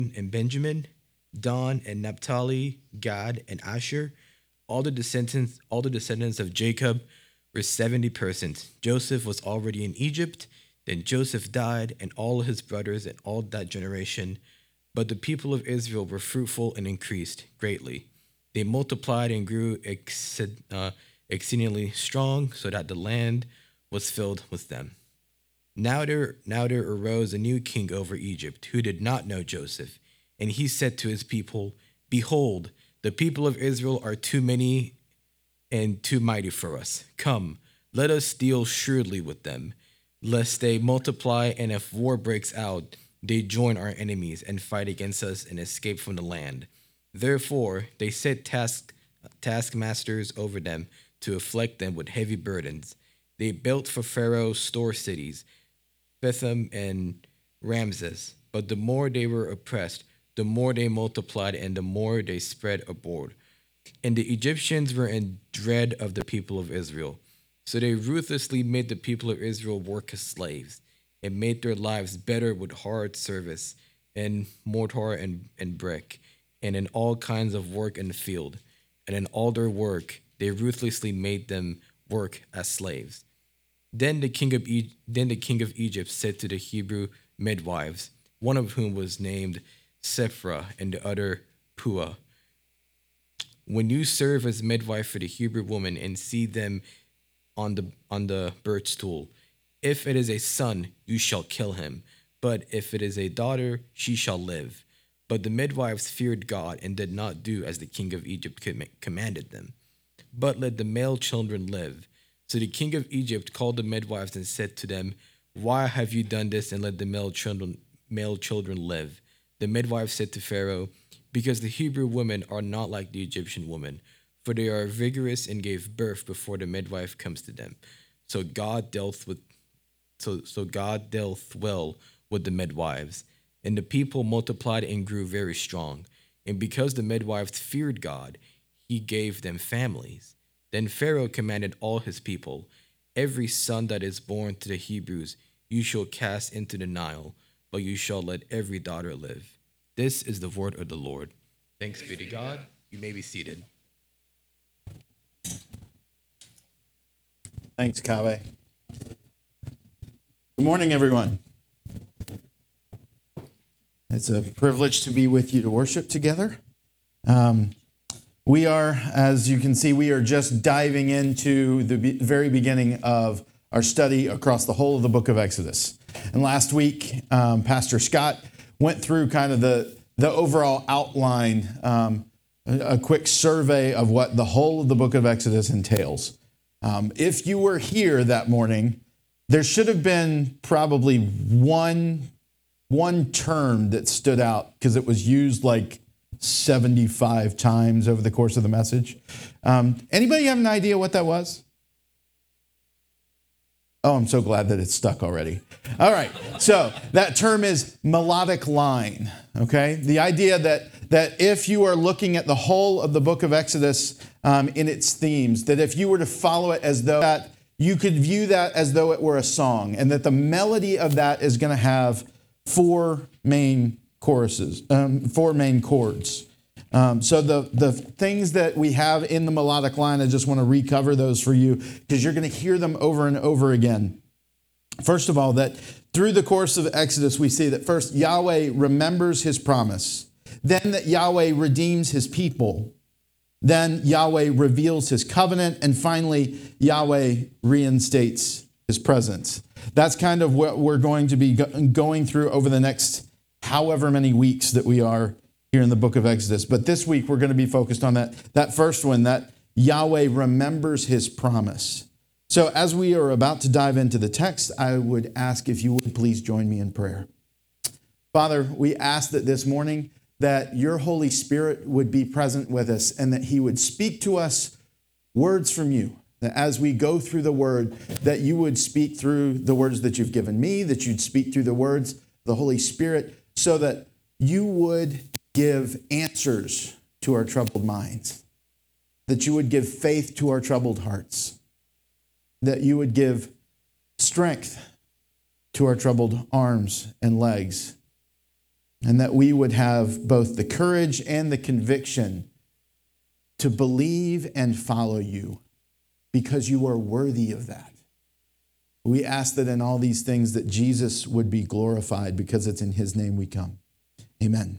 and Benjamin, Dan and Naphtali, Gad and Asher. All the descendants of Jacob were 70 persons. Joseph was already in Egypt. Then Joseph died, and all his brothers and all that generation. But the people of Israel were fruitful and increased greatly. They multiplied and grew exceedingly strong, so that the land was filled with them. Now there arose a new king over Egypt who did not know Joseph. And he said to his people, behold, the people of Israel are too many and too mighty for us. Come, let us deal shrewdly with them, lest they multiply, and if war breaks out, they join our enemies and fight against us and escape from the land. Therefore, they set taskmasters over them to afflict them with heavy burdens. They built for Pharaoh store cities, Pithom and Ramses. But the more they were oppressed, the more they multiplied and the more they spread abroad. And the Egyptians were in dread of the people of Israel. So they ruthlessly made the people of Israel work as slaves and made their lives better with hard service and mortar and brick and in all kinds of work in the field. And in all their work, they ruthlessly made them work as slaves. Then the king of Egypt said to the Hebrew midwives, one of whom was named Sephra and the other Puah, when you serve as midwife for the Hebrew woman and see them on the birth stool, if it is a son, you shall kill him, but if it is a daughter, she shall live. But the midwives feared God and did not do as the king of Egypt commanded them, but let the male children live. So the king of Egypt called the midwives and said to them, why have you done this and let the male children live? The midwives said to Pharaoh, because the Hebrew women are not like the Egyptian women, for they are vigorous and gave birth before the midwife comes to them. So God dealt with so God dealt well with the midwives, and the people multiplied and grew very strong. And because the midwives feared God, he gave them families. Then Pharaoh commanded all his people, every son that is born to the Hebrews you shall cast into the Nile, but you shall let every daughter live. This is the word of the Lord. Thanks be to God. You may be seated. Thanks, Kaveh. Good morning, everyone. It's a privilege to be with you to worship together. We are, as you can see, we are just diving into the very beginning of our study across the whole of the book of Exodus. And last week, Pastor Scott went through kind of the overall outline, a quick survey of what the whole of the book of Exodus entails. If you were here that morning, there should have been probably one term that stood out because it was used like 75 times over the course of the message. Anybody have an idea what that was? Oh, I'm so glad that it's stuck already. All right. So that term is melodic line. Okay. The idea that if you are looking at the whole of the book of Exodus in its themes, that if you were to follow it as though that you could view that as though it were a song, and that the melody of that is going to have four main choruses, four main chords. So the things that we have in the melodic line, I just want to recover those for you because you're going to hear them over and over again. First of all, that through the course of Exodus, we see that first Yahweh remembers his promise, then that Yahweh redeems his people, then Yahweh reveals his covenant, and finally Yahweh reinstates his presence. That's kind of what we're going to be going through over the next however many weeks that we are here in the book of Exodus. But this week, we're going to be focused on that first one, that Yahweh remembers his promise. So as we are about to dive into the text, I would ask if you would please join me in prayer. Father, we ask that this morning that your Holy Spirit would be present with us and that he would speak to us words from you. That as we go through the word, that you would speak through the words that you've given me, that you'd speak through the words of the Holy Spirit, so that you would give answers to our troubled minds, that you would give faith to our troubled hearts, that you would give strength to our troubled arms and legs, and that we would have both the courage and the conviction to believe and follow you because you are worthy of that. We ask that in all these things that Jesus would be glorified because it's in his name we come. Amen.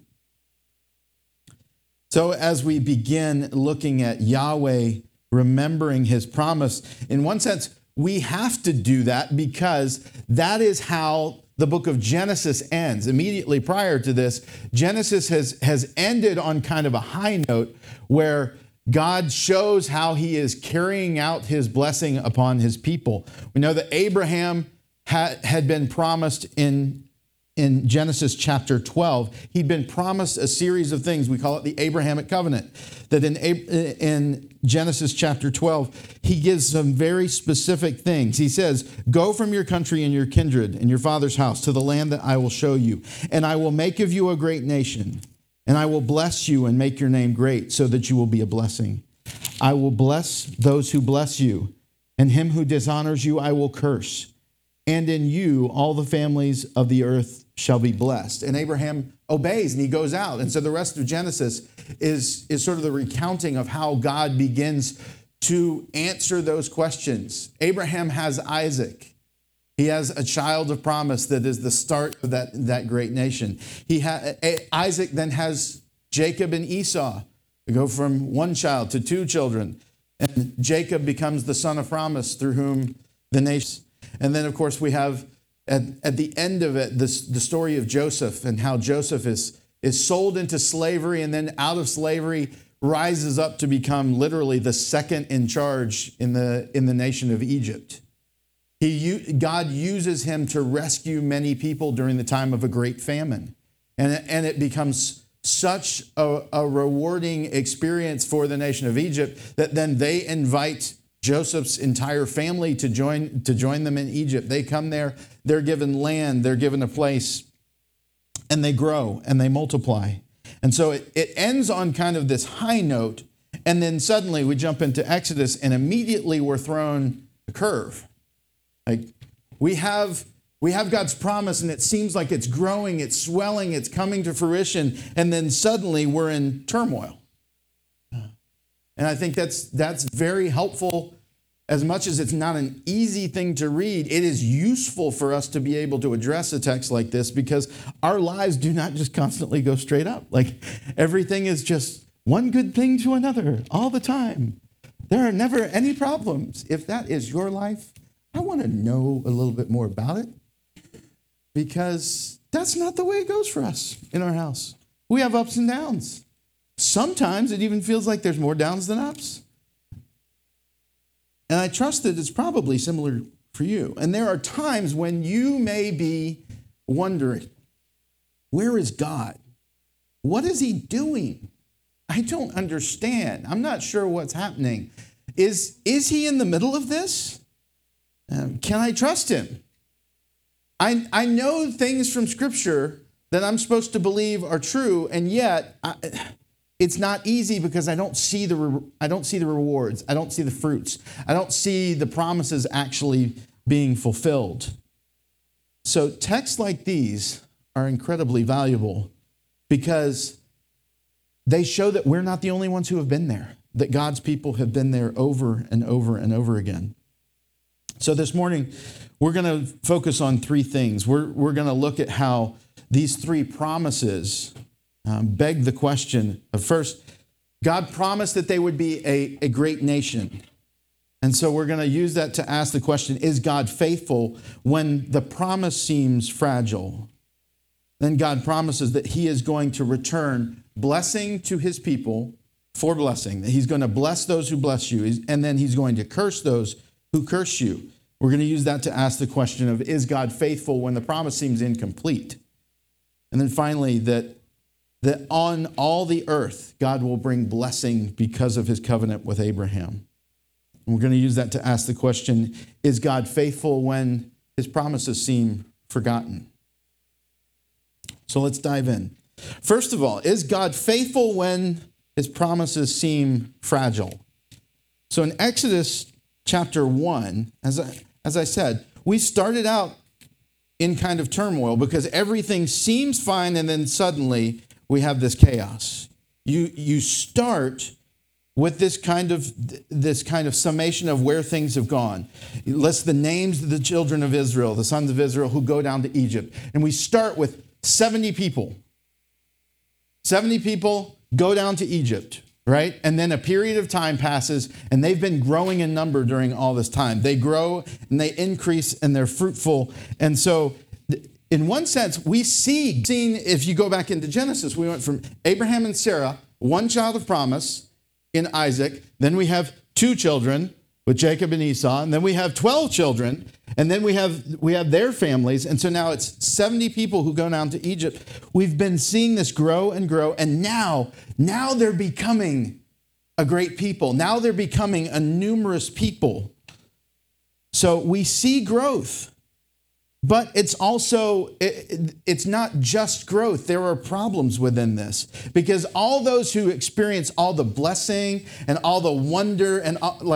So as we begin looking at Yahweh, remembering his promise, in one sense, we have to do that because that is how the book of Genesis ends. Immediately prior to this, Genesis has ended on kind of a high note where God shows how he is carrying out his blessing upon his people. We know that Abraham had been promised in Genesis chapter 12. He'd been promised a series of things. We call it the Abrahamic covenant. That in Genesis chapter 12, he gives some very specific things. He says, "Go from your country and your kindred and your father's house to the land that I will show you, and I will make of you a great nation. And I will bless you and make your name great so that you will be a blessing. I will bless those who bless you, and him who dishonors you I will curse. And in you all the families of the earth shall be blessed." And Abraham obeys and he goes out. And so the rest of Genesis is sort of the recounting of how God begins to answer those questions. Abraham has Isaac. He has a child of promise that is the start of that great nation. Isaac then has Jacob and Esau. They go from one child to two children. And Jacob becomes the son of promise through whom the nation. And then, of course, we have at the end of it the story of Joseph and how Joseph is sold into slavery and then out of slavery rises up to become literally the second in charge in the nation of Egypt. God uses him to rescue many people during the time of a great famine. And it becomes such a rewarding experience for the nation of Egypt that then they invite Joseph's entire family to join them in Egypt. They come there, they're given land, they're given a place, and they grow and they multiply. And so it ends on kind of this high note, and then suddenly we jump into Exodus and immediately we're thrown a curve. Like we have God's promise and it seems like it's growing, it's swelling, it's coming to fruition, and then suddenly we're in turmoil. And I think that's very helpful. As much as it's not an easy thing to read, it is useful for us to be able to address a text like this because our lives do not just constantly go straight up. Like everything is just one good thing to another all the time. There are never any problems. If that is your life, I want to know a little bit more about it because that's not the way it goes for us in our house. We have ups and downs. Sometimes it even feels like there's more downs than ups. And I trust that it's probably similar for you. And there are times when you may be wondering, where is God? What is he doing? I don't understand. I'm not sure what's happening. Is he in the middle of this? Can I trust him? I know things from Scripture that I'm supposed to believe are true, and yet it's not easy because I don't see the rewards. I don't see the fruits. I don't see the promises actually being fulfilled. So texts like these are incredibly valuable because they show that we're not the only ones who have been there, that God's people have been there over and over and over again. So this morning, we're going to focus on three things. We're going to look at how these three promises beg the question of first, God promised that they would be a great nation. And so we're going to use that to ask the question, is God faithful when the promise seems fragile? Then God promises that he is going to return blessing to his people for blessing. That he's going to bless those who bless you, and then he's going to curse those who curse you. We're going to use that to ask the question of, is God faithful when the promise seems incomplete? And then finally, that on all the earth, God will bring blessing because of his covenant with Abraham. And we're going to use that to ask the question, is God faithful when his promises seem forgotten? So let's dive in. First of all, is God faithful when his promises seem fragile? So in Exodus chapter 1, as I said, we started out in kind of turmoil because everything seems fine and then suddenly we have this chaos. You start with this kind of summation of where things have gone. It lists the names of the children of Israel, the sons of Israel who go down to Egypt. And we start with 70 people. 70 people go down to Egypt, right? And then a period of time passes, and they've been growing in number during all this time. They grow, and they increase, and they're fruitful. And so, in one sense, we see, if you go back into Genesis, we went from Abraham and Sarah, one child of promise in Isaac. Then we have 2 children with Jacob and Esau. And then we have 12 children. And then we have their families. And so now it's 70 people who go down to Egypt. We've been seeing this grow and grow. And now they're becoming a great people. Now they're becoming a numerous people. So we see growth. But it's also, it's not just growth. There are problems within this. Because all those who experience all the blessing and all the wonder and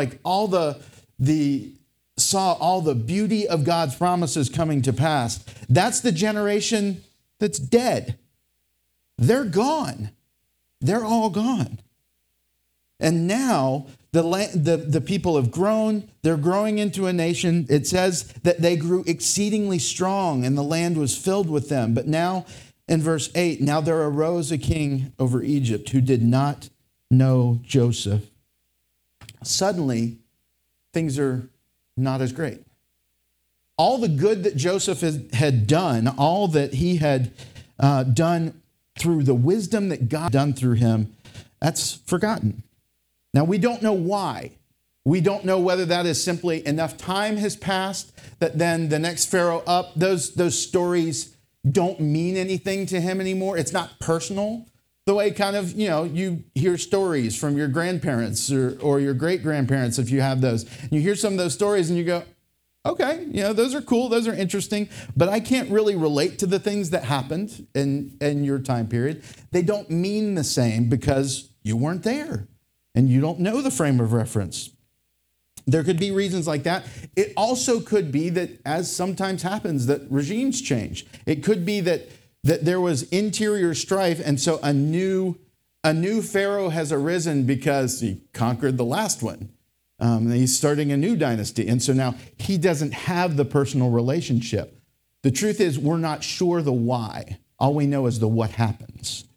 saw all the beauty of God's promises coming to pass, that's the generation that's dead. They're gone. They're all gone. And now the people have grown. They're growing into a nation. It says that they grew exceedingly strong and the land was filled with them. But now in verse 8, now there arose a king over Egypt who did not know Joseph. Suddenly, things are not as great. All the good that Joseph had done, all that he had done through the wisdom that God had done through him, that's forgotten. Now, we don't know why. We don't know whether that is simply enough time has passed that then the next Pharaoh up, those stories don't mean anything to him anymore. It's not personal. The way kind of, you hear stories from your grandparents or your great-grandparents if you have those. You hear some of those stories and you go, okay, those are cool, those are interesting, but I can't really relate to the things that happened in your time period. They don't mean the same because you weren't there. And you don't know the frame of reference. There could be reasons like that. It also could be that, as sometimes happens, that regimes change. It could be that there was interior strife, and so a new Pharaoh has arisen because he conquered the last one. He's starting a new dynasty, and so now he doesn't have the personal relationship. The truth is, we're not sure the why. All we know is the what happens.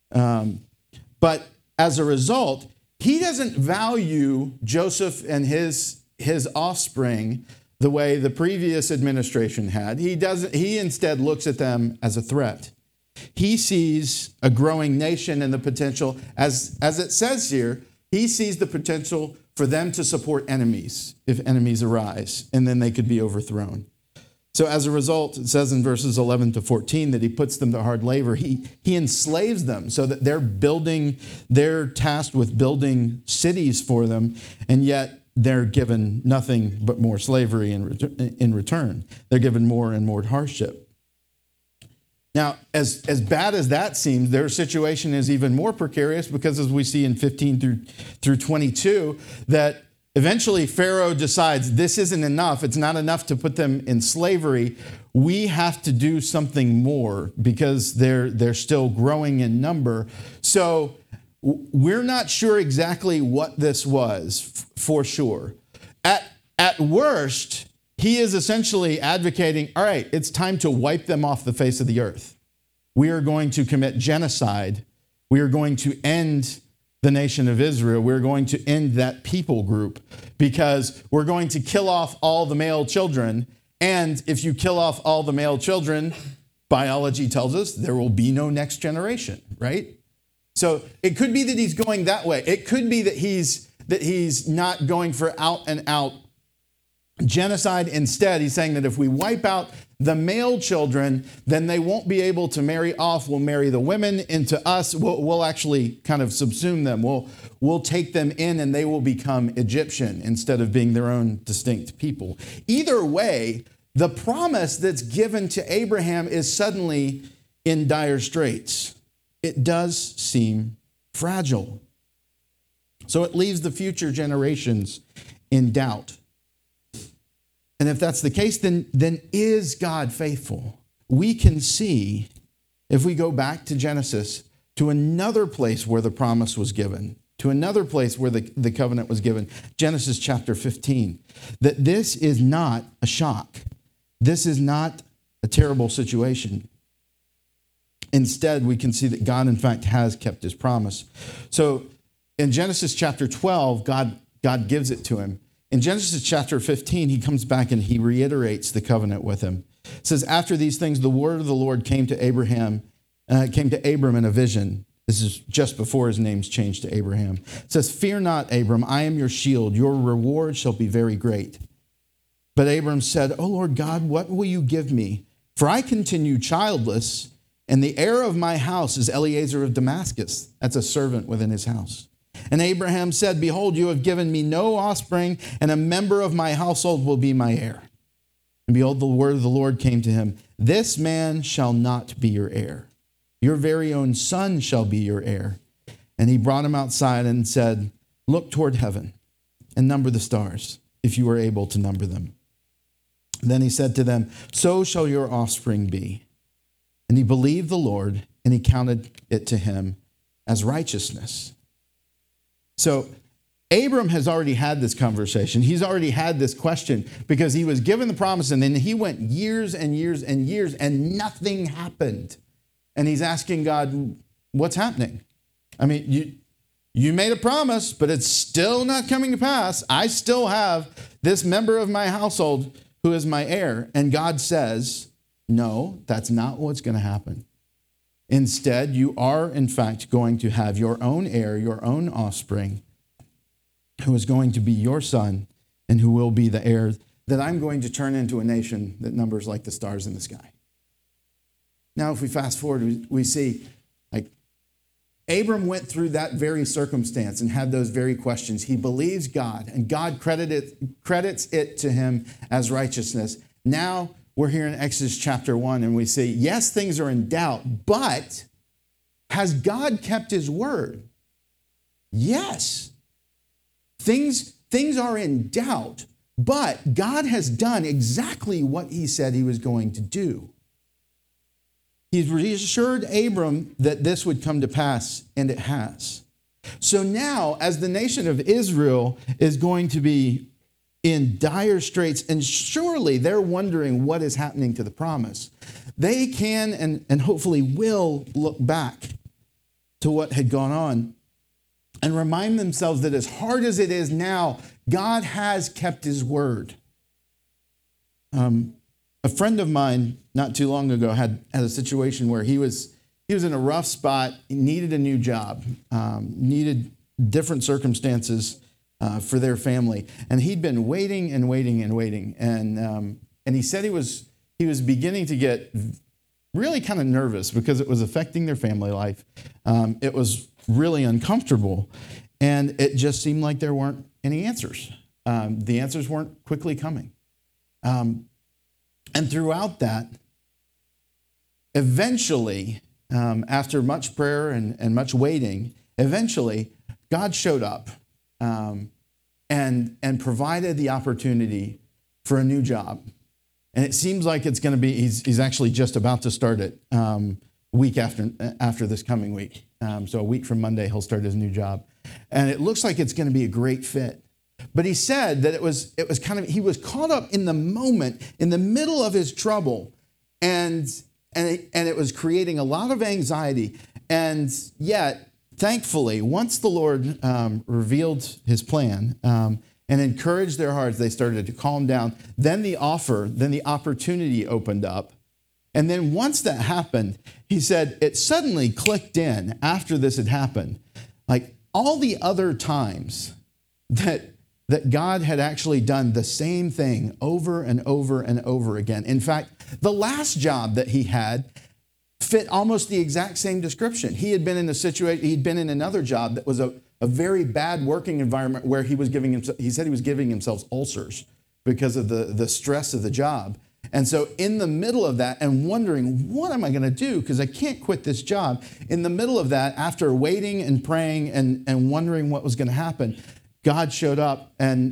But as a result, he doesn't value Joseph and his offspring the way the previous administration had. He instead looks at them as a threat. He sees a growing nation and the potential, as it says here, he sees the potential for them to support enemies if enemies arise, and then they could be overthrown. So as a result, it says in verses 11 to 14 that he puts them to hard labor. He enslaves them so that they're tasked with building cities for them, and yet they're given nothing but more slavery in return. They're given more and more hardship. Now, as bad as that seems, their situation is even more precarious because, as we see in 15 through 22, that eventually Pharaoh decides this isn't enough. It's not enough to put them in slavery. We have to do something more because they're still growing in number. So we're not sure exactly what this was for sure. At worst, he is essentially advocating, all right, it's time to wipe them off the face of the earth. We are going to commit genocide. We are going to end the nation of Israel. We're going to end that people group because we're going to kill off all the male children. And if you kill off all the male children, biology tells us there will be no next generation, right? So it could be that he's going that way. It could be that he's not going for out and out genocide. Instead, he's saying that if we wipe out the male children, then they won't be able to marry off. We'll marry the women into us. We'll actually kind of subsume them. We'll take them in and they will become Egyptian instead of being their own distinct people. Either way, the promise that's given to Abraham is suddenly in dire straits. It does seem fragile. So it leaves the future generations in doubt. And if that's the case, then is God faithful? We can see, if we go back to Genesis, to another place where the promise was given, to another place where the covenant was given, Genesis chapter 15, that this is not a shock. This is not a terrible situation. Instead, we can see that God, in fact, has kept his promise. So in Genesis chapter 12, God gives it to him. In Genesis chapter 15, he comes back and he reiterates the covenant with him. It says, after these things, the word of the Lord came to Abram in a vision. This is just before his name's changed to Abraham. It says, fear not, Abram, I am your shield. Your reward shall be very great. But Abram said, O Lord God, what will you give me? For I continue childless, and the heir of my house is Eliezer of Damascus. That's a servant within his house. And Abraham said, behold, you have given me no offspring, and a member of my household will be my heir. And behold, the word of the Lord came to him, this man shall not be your heir. Your very own son shall be your heir. And he brought him outside and said, look toward heaven and number the stars, if you are able to number them. Then he said to them, so shall your offspring be. And he believed the Lord, and he counted it to him as righteousness. So Abram has already had this conversation. He's already had this question because he was given the promise, and then he went years and years and years, and nothing happened. And he's asking God, what's happening? I mean, you made a promise, but it's still not coming to pass. I still have this member of my household who is my heir. And God says, no, that's not what's going to happen. Instead, you are, in fact, going to have your own heir, your own offspring, who is going to be your son and who will be the heir that I'm going to turn into a nation that numbers like the stars in the sky. Now, if we fast forward, we see like Abram went through that very circumstance and had those very questions. He believes God, and God credits it to him as righteousness. Now we're here in Exodus chapter 1, and we see, yes, things are in doubt, but has God kept his word? Yes. Things are in doubt, but God has done exactly what he said he was going to do. He's reassured Abram that this would come to pass, and it has. So now, as the nation of Israel is going to be in dire straits, and surely they're wondering what is happening to the promise, they can and hopefully will look back to what had gone on and remind themselves that as hard as it is now, God has kept his word. A friend of mine not too long ago had a situation where he was in a rough spot, he needed a new job, needed different circumstances for their family, and he'd been waiting and waiting and waiting, and he said he was beginning to get really kind of nervous because it was affecting their family life. It was really uncomfortable, and it just seemed like there weren't any answers. The answers weren't quickly coming. And throughout that, eventually, after much prayer and much waiting, eventually God showed up and provided the opportunity for a new job. And it seems like it's going to be, he's actually just about to start it week after this coming week. So a week from Monday, he'll start his new job. And it looks like it's going to be a great fit. But he said that it was kind of, he was caught up in the moment, in the middle of his trouble, and it was creating a lot of anxiety. And yet, thankfully, once the Lord revealed his plan and encouraged their hearts, they started to calm down. Then the opportunity opened up. And then once that happened, he said it suddenly clicked in after this had happened. Like all the other times that God had actually done the same thing over and over and over again. In fact, the last job that he had fit almost the exact same description. He had been in a situation, he'd been in another job that was a very bad working environment where he said he was giving himself ulcers because of the stress of the job. And so in the middle of that and wondering, what am I going to do? Because I can't quit this job. In the middle of that, after waiting and praying and wondering what was going to happen, God showed up and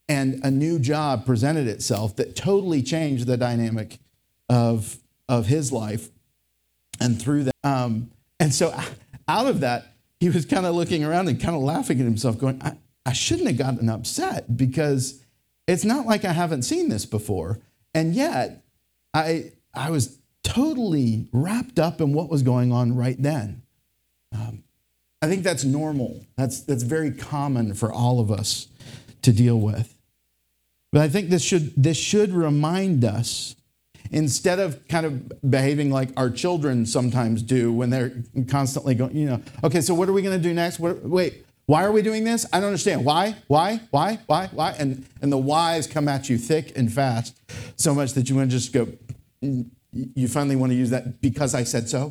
and a new job presented itself that totally changed the dynamic of his life. And through that, and so out of that, he was kind of looking around and kind of laughing at himself, going, I shouldn't have gotten upset, because it's not like I haven't seen this before. And yet I was totally wrapped up in what was going on right then. I think that's normal. That's very common for all of us to deal with. But I think this should remind us, instead of kind of behaving like our children sometimes do when they're constantly going, okay, so what are we going to do next? Wait, why are we doing this? I don't understand. Why? And the whys come at you thick and fast, so much that you want to just go, you finally want to use that because I said so.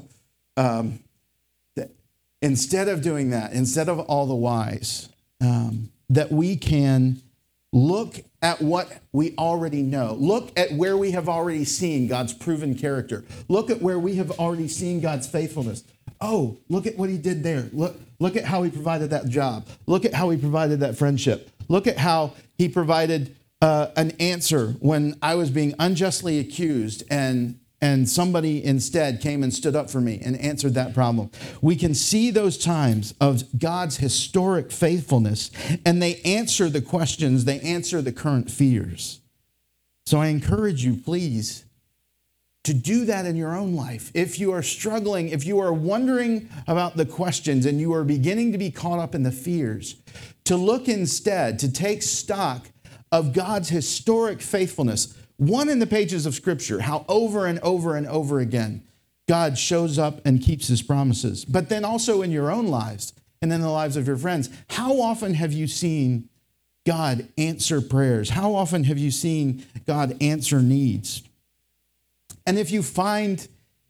Instead of doing that, instead of all the whys, that we can look at what we already know. Look at where we have already seen God's proven character. Look at where we have already seen God's faithfulness. Oh, look at what he did there. Look at how he provided that job. Look at how he provided that friendship. Look at how he provided an answer when I was being unjustly accused, and somebody instead came and stood up for me and answered that problem. We can see those times of God's historic faithfulness, and they answer the questions, they answer the current fears. So I encourage you, please, to do that in your own life. If you are struggling, if you are wondering about the questions and you are beginning to be caught up in the fears, to look instead, to take stock of God's historic faithfulness. One in the pages of Scripture, how over and over and over again God shows up and keeps his promises. But then also in your own lives and in the lives of your friends, how often have you seen God answer prayers? How often have you seen God answer needs? And if you find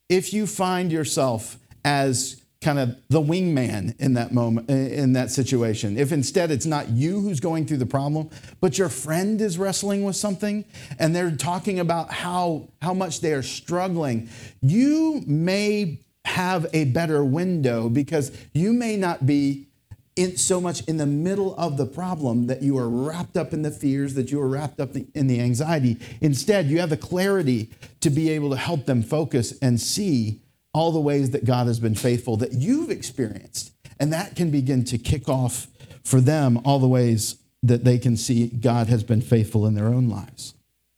yourself as kind of the wingman in that moment, in that situation, if instead it's not you who's going through the problem, but your friend is wrestling with something and they're talking about how much they are struggling, you may have a better window, because you may not be so much in the middle of the problem that you are wrapped up in the fears, that you are wrapped up in the anxiety. Instead, you have the clarity to be able to help them focus and see all the ways that God has been faithful that you've experienced. And that can begin to kick off for them all the ways that they can see God has been faithful in their own lives.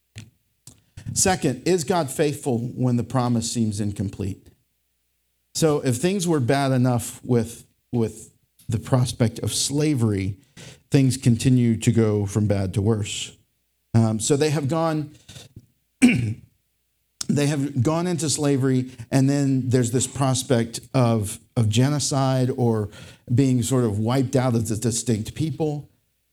Second, is God faithful when the promise seems incomplete? So if things were bad enough with the prospect of slavery, things continue to go from bad to worse. So they have gone into slavery, and then there's this prospect of genocide or being sort of wiped out as a distinct people.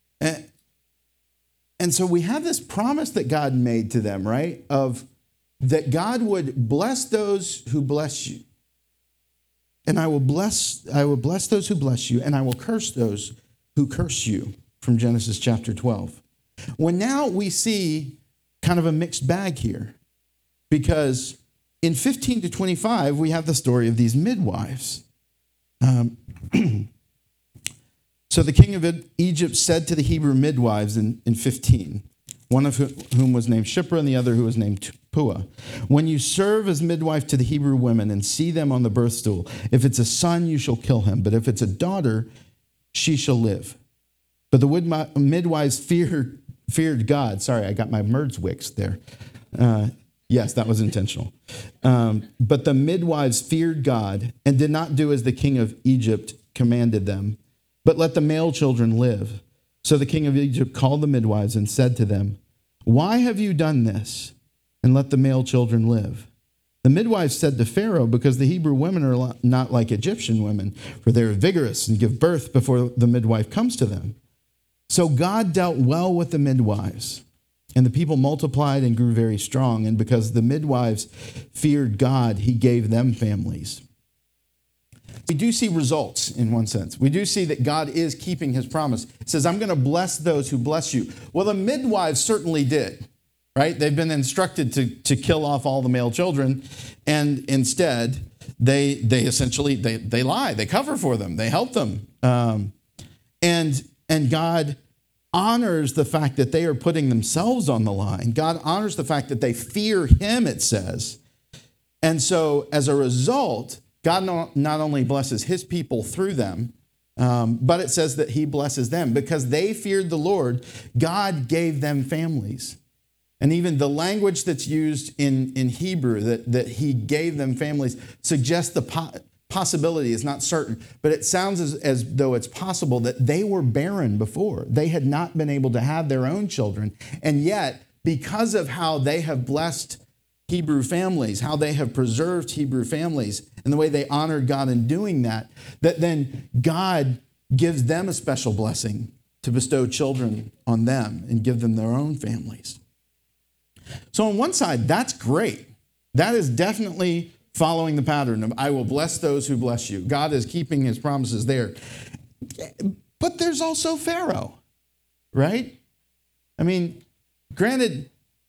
And so we have this promise that God made to them, right? Of that God would bless those who bless you. And I will bless those who bless you, and I will curse those who curse you, from Genesis chapter 12. Well, now we see kind of a mixed bag here, because in 15 to 25, we have the story of these midwives. So the king of Egypt said to the Hebrew midwives in 15, one of whom was named Shiphrah and the other who was named Puah, when you serve as midwife to the Hebrew women and see them on the birth stool, if it's a son, you shall kill him. But if it's a daughter, she shall live. But the midwives feared God. Sorry, I got my Merdswicks there. Yes, that was intentional. But the midwives feared God and did not do as the king of Egypt commanded them, but let the male children live. So the king of Egypt called the midwives and said to them, why have you done this? And let the male children live. The midwives said to Pharaoh, because the Hebrew women are not like Egyptian women, for they are vigorous and give birth before the midwife comes to them. So God dealt well with the midwives, and the people multiplied and grew very strong. And because the midwives feared God, he gave them families. We do see results in one sense. We do see that God is keeping his promise. It says, I'm going to bless those who bless you. Well, the midwives certainly did, right? They've been instructed to kill off all the male children. And instead, they essentially lie. They cover for them. They help them. And God honors the fact that they are putting themselves on the line. God honors the fact that they fear him, it says. And so as a result, God not only blesses his people through them, but it says that he blesses them. Because they feared the Lord, God gave them families. And even the language that's used in Hebrew, that he gave them families, suggests the possibility, is not certain, but it sounds as though it's possible that they were barren before. They had not been able to have their own children. And yet, because of how they have blessed Hebrew families, how they have preserved Hebrew families, and the way they honored God in doing that, that then God gives them a special blessing to bestow children on them and give them their own families. So on one side, that's great. That is definitely following the pattern of I will bless those who bless you. God is keeping his promises there. But there's also Pharaoh, right? I mean, granted,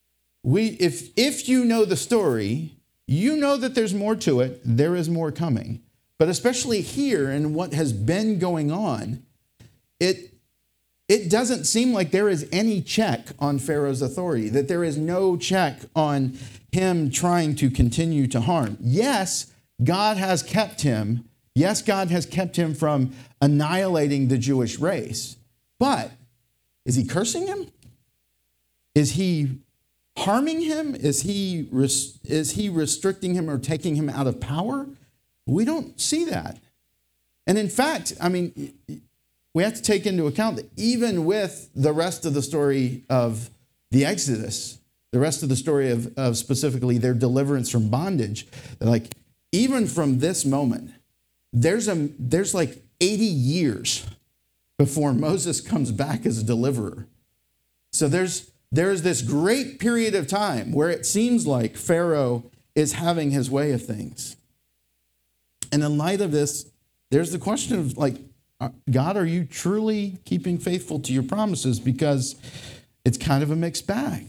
if you know the story, you know that there's more to it. There is more coming. But especially here in what has been going on, it doesn't seem like there is any check on Pharaoh's authority, that there is no check on him trying to continue to harm. Yes, God has kept him. Yes, God has kept him from annihilating the Jewish race. But is he cursing him? Is he harming him? Is he restricting him or taking him out of power? We don't see that. And in fact, I mean, we have to take into account that even with the rest of the story of the Exodus, the rest of the story of specifically their deliverance from bondage, like even from this moment, there's like 80 years before Moses comes back as a deliverer. So there's this great period of time where it seems like Pharaoh is having his way of things. And in light of this, there's the question of like, God, are you truly keeping faithful to your promises? Because it's kind of a mixed bag.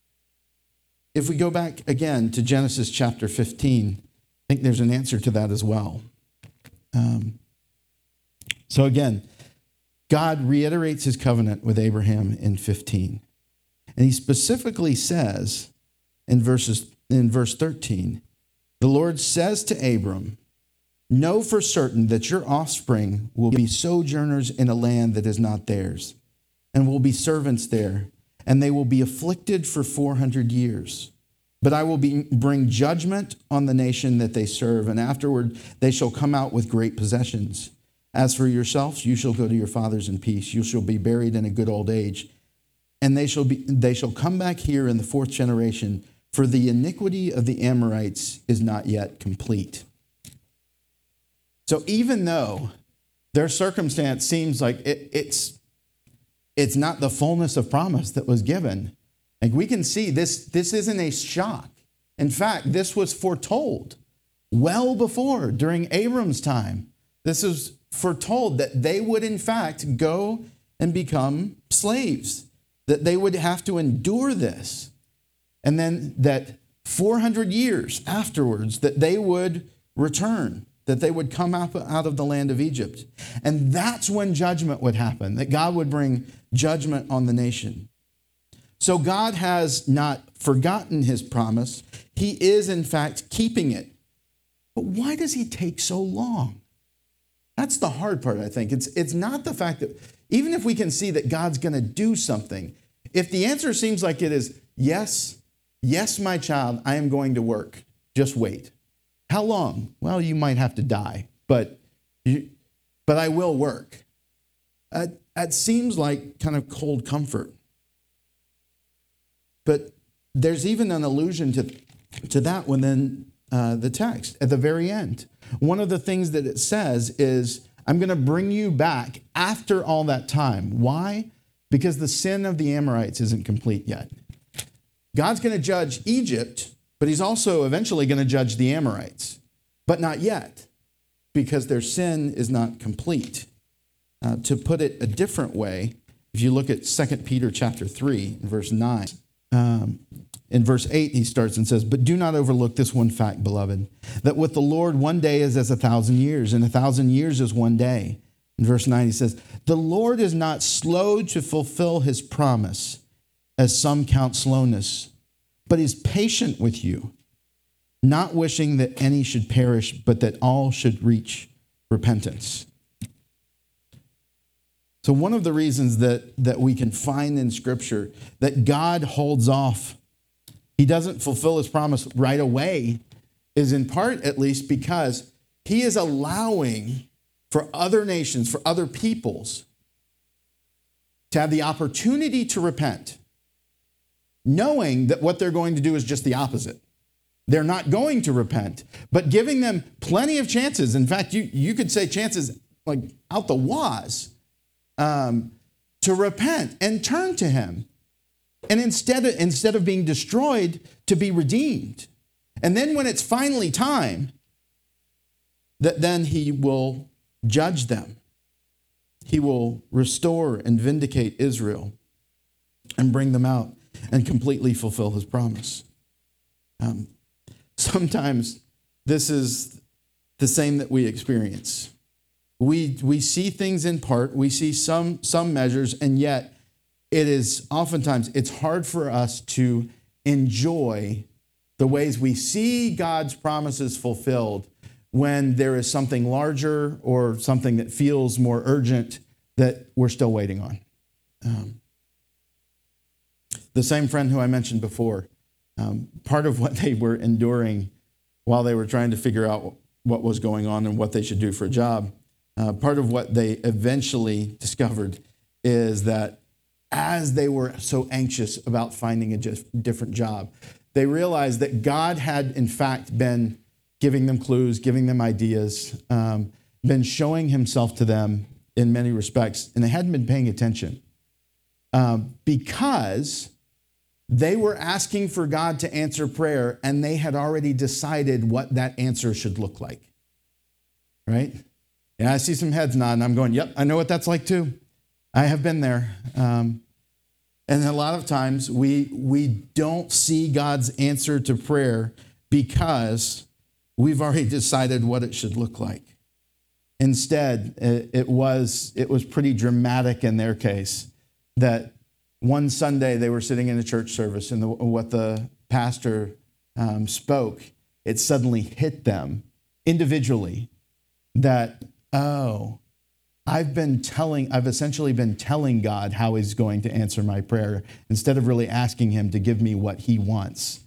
If we go back again to Genesis chapter 15, I think there's an answer to that as well. So again, God reiterates his covenant with Abraham in 15. And he specifically says in verse 13, the Lord says to Abram, know for certain that your offspring will be sojourners in a land that is not theirs, and will be servants there, and they will be afflicted for 400 years. But I will bring judgment on the nation that they serve, and afterward they shall come out with great possessions. As for yourselves, you shall go to your fathers in peace. You shall be buried in a good old age. And they shall come back here in the fourth generation, for the iniquity of the Amorites is not yet complete. So even though their circumstance seems like it's not the fullness of promise that was given, like we can see this isn't a shock. In fact, this was foretold well before, during Abram's time. This was foretold that they would in fact go and become slaves, that they would have to endure this. And then that 400 years afterwards, that they would return, that they would come out of the land of Egypt. And that's when judgment would happen, that God would bring judgment on the nation. So God has not forgotten his promise. He is, in fact, keeping it. But why does he take so long? That's the hard part, I think. It's not the fact that, even if we can see that God's going to do something, if the answer seems like it is, yes, my child, I am going to work, just wait. How long? Well, you might have to die, but I will work. That seems like kind of cold comfort. But there's even an allusion to that within the text at the very end. One of the things that it says is, I'm going to bring you back after all that time. Why? Because the sin of the Amorites isn't complete yet. God's going to judge Egypt, but he's also eventually going to judge the Amorites, but not yet, because their sin is not complete. To put it a different way, if you look at 2 Peter chapter 3, verse 9, in verse 8, he starts and says, but do not overlook this one fact, beloved, that with the Lord 1 day is as 1,000 years, and 1,000 years is 1 day. In verse 9, he says, "The Lord is not slow to fulfill his promise, as some count slowness, but is patient with you, not wishing that any should perish, but that all should reach repentance." So one of the reasons that we can find in Scripture that God holds off, he doesn't fulfill his promise right away, is in part at least because he is allowing for other nations, for other peoples, to have the opportunity to repent, knowing that what they're going to do is just the opposite. They're not going to repent, but giving them plenty of chances. In fact, you could say chances like out the waz, to repent and turn to him. And instead of being destroyed, to be redeemed. And then when it's finally time, that then he will judge them. He will restore and vindicate Israel and bring them out and completely fulfill his promise. Sometimes this is the same that we experience. We see things in part, we see some measures, and yet it is oftentimes, it's hard for us to enjoy the ways we see God's promises fulfilled when there is something larger or something that feels more urgent that we're still waiting on. The same friend who I mentioned before, part of what they were enduring while they were trying to figure out what was going on and what they should do for a job, part of what they eventually discovered is that as they were so anxious about finding a different job, they realized that God had, in fact, been giving them clues, giving them ideas, been showing himself to them in many respects, and they hadn't been paying attention because they were asking for God to answer prayer, and they had already decided what that answer should look like, right? Yeah, I see some heads nodding. I'm going, yep, I know what that's like too. I have been there. And a lot of times we don't see God's answer to prayer because we've already decided what it should look like. Instead, it was pretty dramatic in their case that one Sunday they were sitting in a church service and what the pastor spoke, it suddenly hit them individually that, oh, I've essentially been telling God how he's going to answer my prayer instead of really asking him to give me what he wants.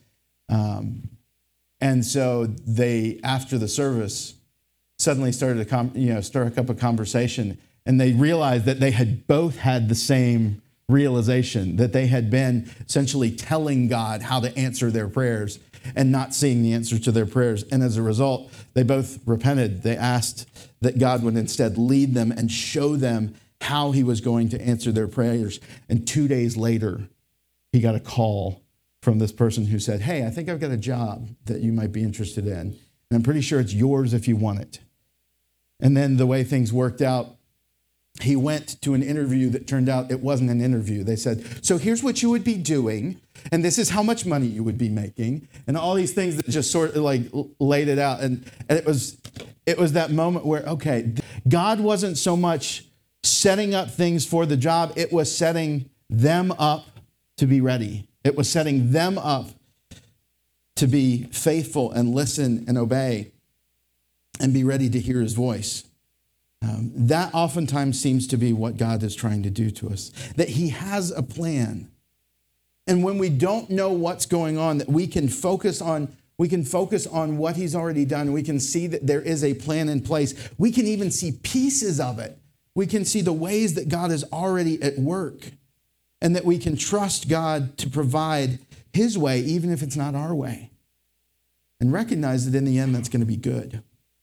And so they, after the service, suddenly started to start up a conversation, and they realized that they had both had the same realization, that they had been essentially telling God how to answer their prayers and not seeing the answer to their prayers. And as a result, they both repented. They asked that God would instead lead them and show them how he was going to answer their prayers. And 2 days later, he got a call from this person who said, hey, I think I've got a job that you might be interested in. And I'm pretty sure it's yours if you want it. And then the way things worked out, he went to an interview that turned out it wasn't an interview. They said, so here's what you would be doing, and this is how much money you would be making, and all these things that just sort of like laid it out. And it was that moment where, okay, God wasn't so much setting up things for the job, it was setting them up to be ready. It was setting them up to be faithful and listen and obey and be ready to hear his voice. That oftentimes seems to be what God is trying to do to us, that he has a plan. And when we don't know what's going on, that we can focus on what he's already done. We can see that there is a plan in place. We can even see pieces of it. We can see the ways that God is already at work, and that we can trust God to provide his way, even if it's not our way, and recognize that in the end, that's going to be good.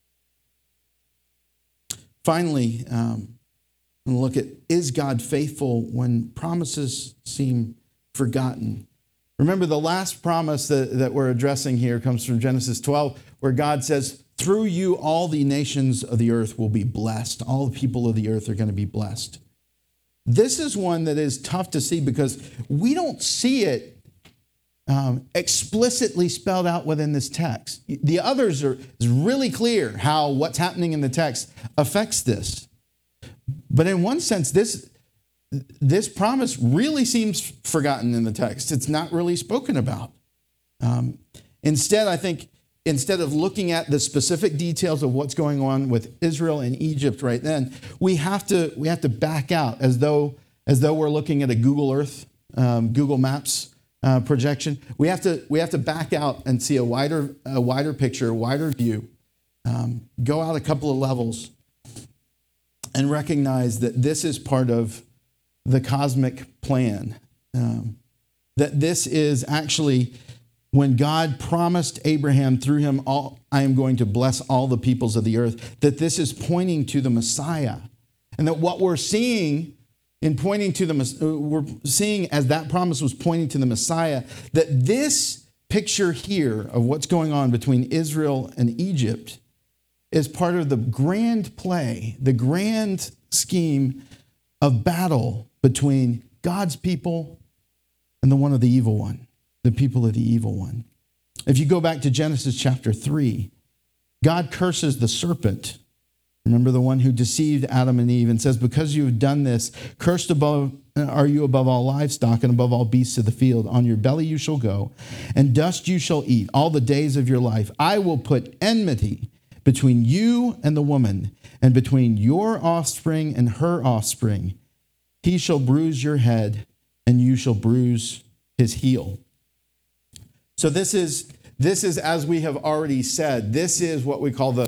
Finally, we'll look at, is God faithful when promises seem forgotten? Remember, the last promise that we're addressing here comes from Genesis 12, where God says, through you, all the nations of the earth will be blessed. All the people of the earth are going to be blessed. This is one that is tough to see because we don't see it explicitly spelled out within this text. The others is really clear how what's happening in the text affects this. But in one sense, this promise really seems forgotten in the text. It's not really spoken about. Instead, I think, instead of looking at the specific details of what's going on with Israel and Egypt right then, we have to back out as though we're looking at a Google Earth, Google Maps projection. We have to back out and see a wider picture, a wider view. Go out a couple of levels and recognize that this is part of the cosmic plan. That this is actually when God promised Abraham through him, I am going to bless all the peoples of the earth, that this is pointing to the Messiah. And that what we're seeing in pointing to we're seeing as that promise was pointing to the Messiah, that this picture here of what's going on between Israel and Egypt is part of the grand play, the grand scheme of battle between God's people and the one of the evil one, the people of the evil one. If you go back to Genesis chapter 3, God curses the serpent. Remember the one who deceived Adam and Eve, and says, because you have done this, cursed are you above all livestock and above all beasts of the field. On your belly you shall go, and dust you shall eat all the days of your life. I will put enmity between you and the woman, and between your offspring and her offspring. He shall bruise your head, and you shall bruise his heel. So this is, as we have already said, this is what we call the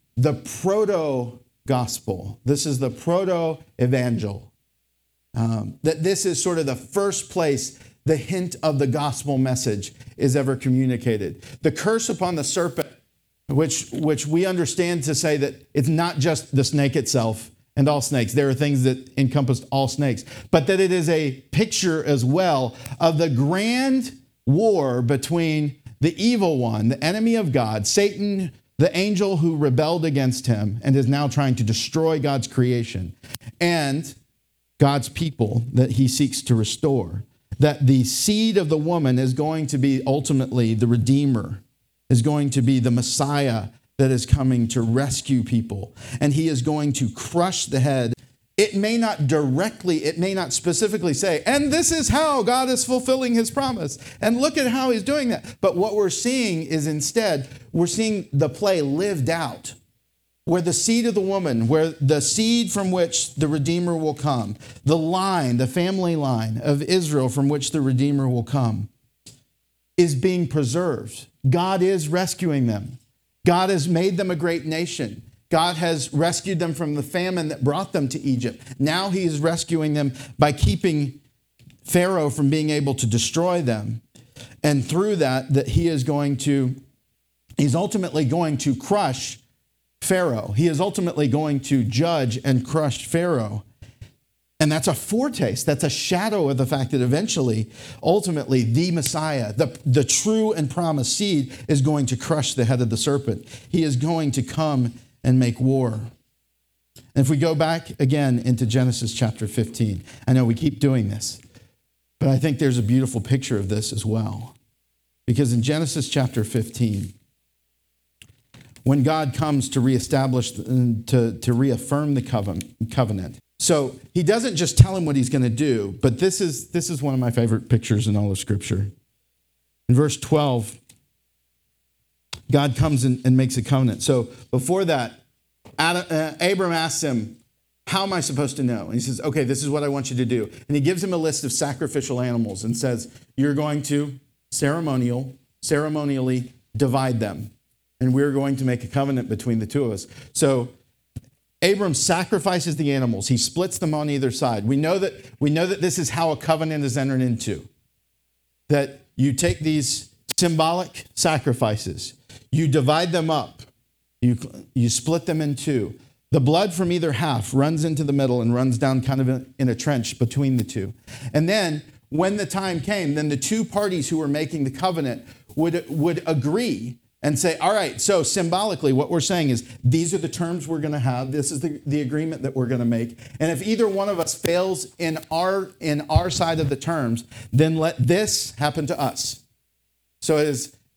proto-gospel. This is the proto-evangel. That this is sort of the first place the hint of the gospel message is ever communicated. The curse upon the serpent, which we understand to say that it's not just the snake itself and all snakes. There are things that encompass all snakes. But that it is a picture as well of the grand war between the evil one, the enemy of God, Satan, the angel who rebelled against him and is now trying to destroy God's creation, and God's people that he seeks to restore. That the seed of the woman is going to be ultimately the Redeemer, is going to be the Messiah that is coming to rescue people. And he is going to crush the head. It may not specifically say, and this is how God is fulfilling his promise. And look at how he's doing that. But what we're seeing is instead, we're seeing the play lived out, where the seed of the woman, where the seed from which the Redeemer will come, the family line of Israel from which the Redeemer will come, is being preserved. God is rescuing them. God has made them a great nation. God has rescued them from the famine that brought them to Egypt. Now he is rescuing them by keeping Pharaoh from being able to destroy them. And through that he's ultimately going to crush Pharaoh. He is ultimately going to judge and crush Pharaoh. And that's a foretaste, that's a shadow of the fact that ultimately, the Messiah, the true and promised seed, is going to crush the head of the serpent. He is going to come and make war. And if we go back again into Genesis chapter 15, I know we keep doing this, but I think there's a beautiful picture of this as well. Because in Genesis chapter 15, when God comes to reestablish, to reaffirm the covenant, so he doesn't just tell him what he's going to do, but this is one of my favorite pictures in all of Scripture. In verse 12, God comes and makes a covenant. So before that, Abram asks him, how am I supposed to know? And he says, okay, this is what I want you to do. And he gives him a list of sacrificial animals and says, you're going to ceremonially divide them. And we're going to make a covenant between the two of us. So Abram sacrifices the animals. He splits them on either side. We know that this is how a covenant is entered into. That you take these symbolic sacrifices, you divide them up, you split them in two. The blood from either half runs into the middle and runs down kind of in a trench between the two. And then when the time came, then the two parties who were making the covenant would agree and say, all right, so symbolically what we're saying is these are the terms we're going to have. This is the agreement that we're going to make. And if either one of us fails in our side of the terms, then let this happen to us. So it is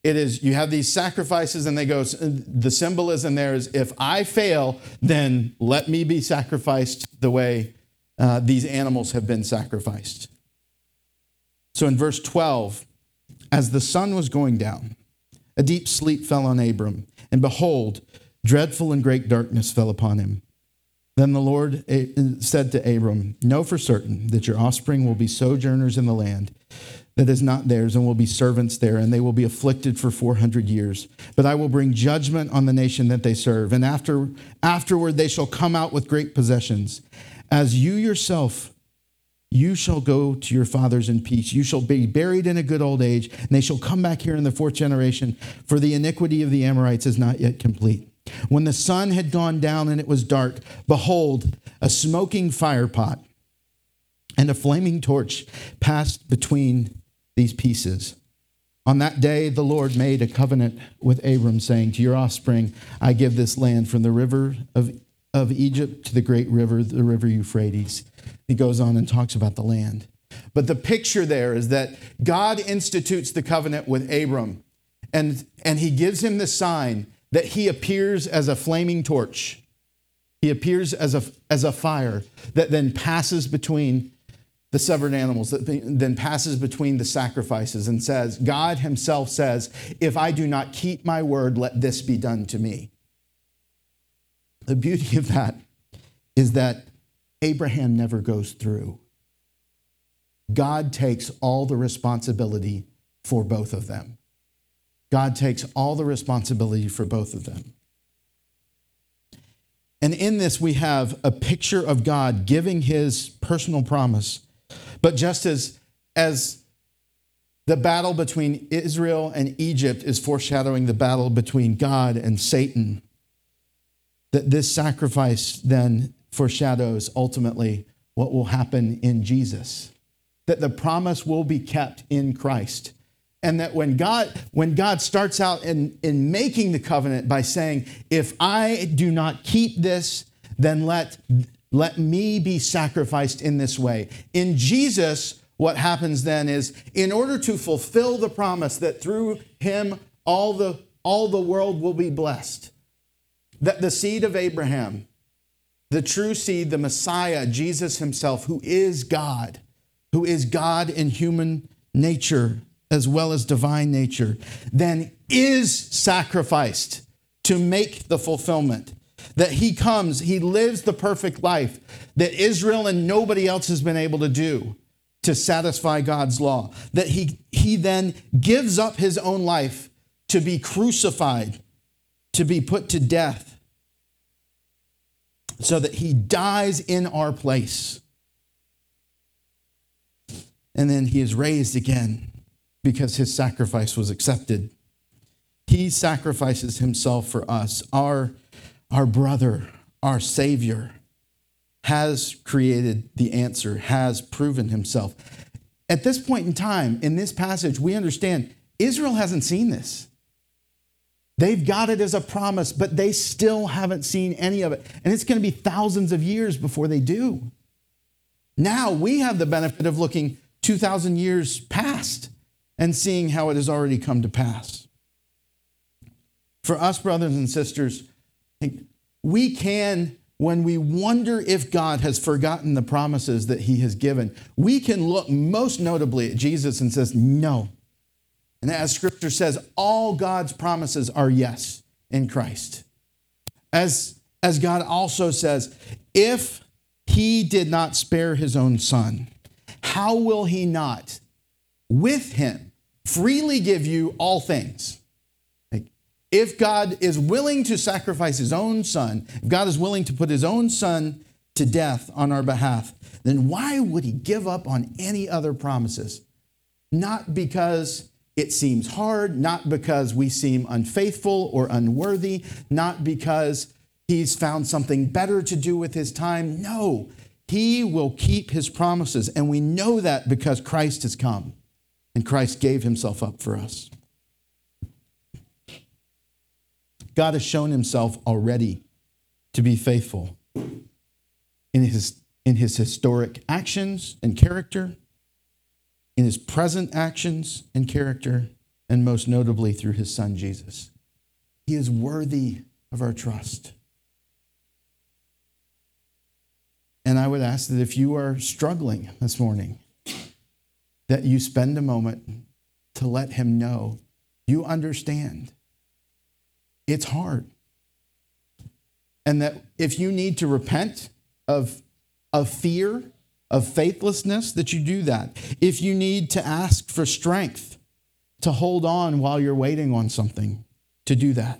it is, you have these sacrifices and they go, the symbolism there is, if I fail, then let me be sacrificed the way these animals have been sacrificed. So in verse 12, as the sun was going down, a deep sleep fell on Abram, and behold, dreadful and great darkness fell upon him. Then the Lord said to Abram, know for certain that your offspring will be sojourners in the land that is not theirs, and will be servants there, and they will be afflicted for 400 years. But I will bring judgment on the nation that they serve, and afterward they shall come out with great possessions. As you yourself, you shall go to your fathers in peace. You shall be buried in a good old age, and they shall come back here in the 4th generation, for the iniquity of the Amorites is not yet complete. When the sun had gone down and it was dark, behold, a smoking firepot and a flaming torch passed between these pieces. On that day, the Lord made a covenant with Abram, saying, to your offspring, I give this land from the river of Egypt to the great river, the river Euphrates. He goes on and talks about the land. But the picture there is that God institutes the covenant with Abram, and he gives him the sign that he appears as a flaming torch. He appears as a fire that then passes between the severed animals, that then passes between the sacrifices, and says, God himself says, if I do not keep my word, let this be done to me. The beauty of that is that Abraham never goes through. God takes all the responsibility for both of them. God takes all the responsibility for both of them. And in this, we have a picture of God giving his personal promise. But just as the battle between Israel and Egypt is foreshadowing the battle between God and Satan, that this sacrifice then foreshadows ultimately what will happen in Jesus. That the promise will be kept in Christ. And that when God starts out in making the covenant by saying, if I do not keep this, then let me be sacrificed in this way. In Jesus, what happens then is, in order to fulfill the promise that through him all the world will be blessed, that the seed of Abraham, the true seed, the Messiah, Jesus himself, who is God in human nature as well as divine nature, then is sacrificed to make the fulfillment. That he comes, he lives the perfect life that Israel and nobody else has been able to do to satisfy God's law. That he then gives up his own life to be crucified, to be put to death, so that he dies in our place. And then he is raised again because his sacrifice was accepted. He sacrifices himself for us. Our brother, our Savior, has created the answer, has proven himself. At this point in time, in this passage, we understand Israel hasn't seen this. They've got it as a promise, but they still haven't seen any of it. And it's going to be thousands of years before they do. Now we have the benefit of looking 2,000 years past and seeing how it has already come to pass. For us, brothers and sisters, we can, when we wonder if God has forgotten the promises that he has given, we can look most notably at Jesus and says, no. And as Scripture says, all God's promises are yes in Christ. As God also says, if he did not spare his own son, how will he not with him freely give you all things? If God is willing to sacrifice his own son, if God is willing to put his own son to death on our behalf, then why would he give up on any other promises? Not because it seems hard, not because we seem unfaithful or unworthy, not because he's found something better to do with his time. No, he will keep his promises. And we know that because Christ has come and Christ gave himself up for us. God has shown himself already to be faithful in his historic actions and character, in his present actions and character, and most notably through his son, Jesus. He is worthy of our trust. And I would ask that if you are struggling this morning, that you spend a moment to let him know you understand it's hard. And that if you need to repent of fear, of faithlessness, that you do that. If you need to ask for strength to hold on while you're waiting on something, to do that.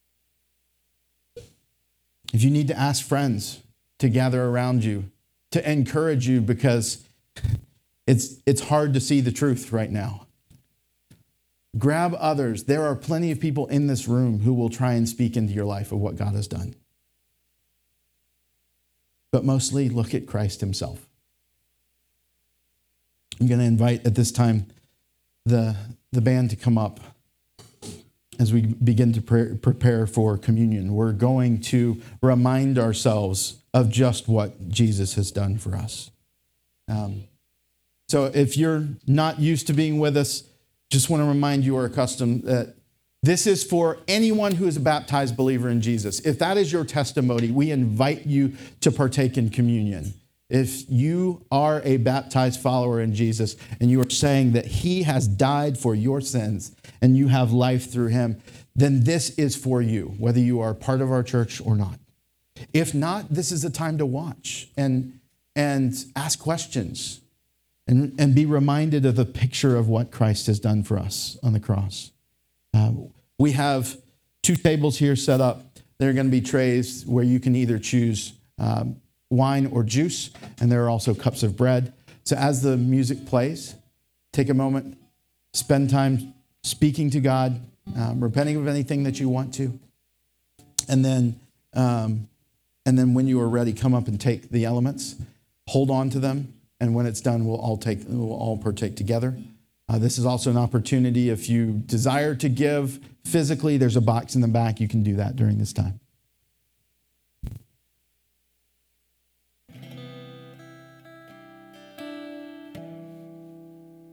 If you need to ask friends to gather around you, to encourage you because it's hard to see the truth right now. Grab others. There are plenty of people in this room who will try and speak into your life of what God has done. But mostly look at Christ himself. I'm going to invite at this time the band to come up as we begin to prepare for communion. We're going to remind ourselves of just what Jesus has done for us. So if you're not used to being with us, just want to remind you or accustomed that this is for anyone who is a baptized believer in Jesus. If that is your testimony, we invite you to partake in communion. If you are a baptized follower in Jesus and you are saying that he has died for your sins and you have life through him, then this is for you, whether you are part of our church or not. If not, this is a time to watch and ask questions and be reminded of the picture of what Christ has done for us on the cross. We have 2 tables here set up. There are going to be trays where you can either choose wine or juice, and there are also cups of bread. So as the music plays, take a moment, spend time speaking to God, repenting of anything that you want to, and then when you are ready, come up and take the elements, hold on to them, and when it's done, we'll all partake together. This is also an opportunity if you desire to give physically. There's a box in the back. You can do that during this time.